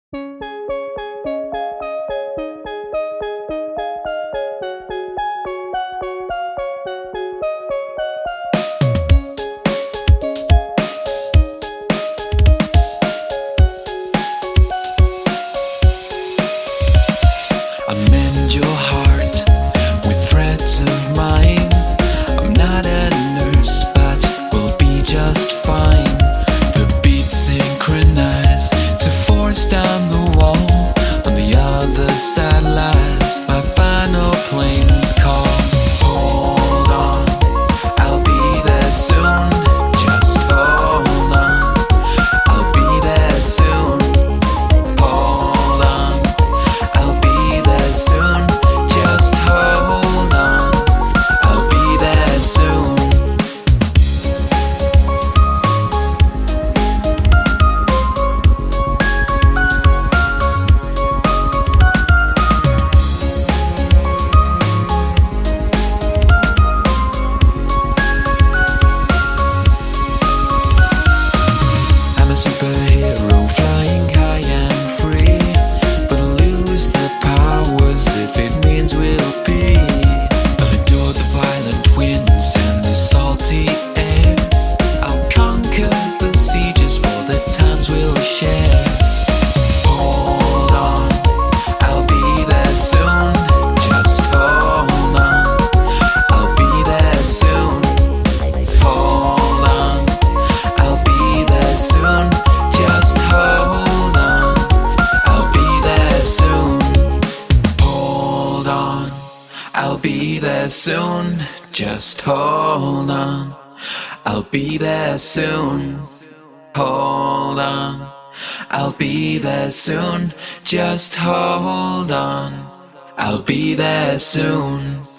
Mend your heart with threads of mine. I'm not a nurse, but we'll be just fine. The beats synchronize to force down the wall. On the other side lies my final planes call. Hold on, I'll be there soon. Just hold on, I'll be there soon. Hold on, I'll be there soon. Just hold on, I'll be there soon. I'm a superhero flying high and free, but I'll lose the powers if it means we'll be. I'll endure the violent winds and the salty air. I'll conquer the sieges for the times we'll share. Hold on, I'll be there soon. Just hold on, I'll be there soon. Hold on, I'll be there soon. Just hold on, I'll be there soon. Hold on, I'll be there soon. Just hold on, I'll be there soon. Hold on, I'll be there soon. Just hold on, I'll be there soon.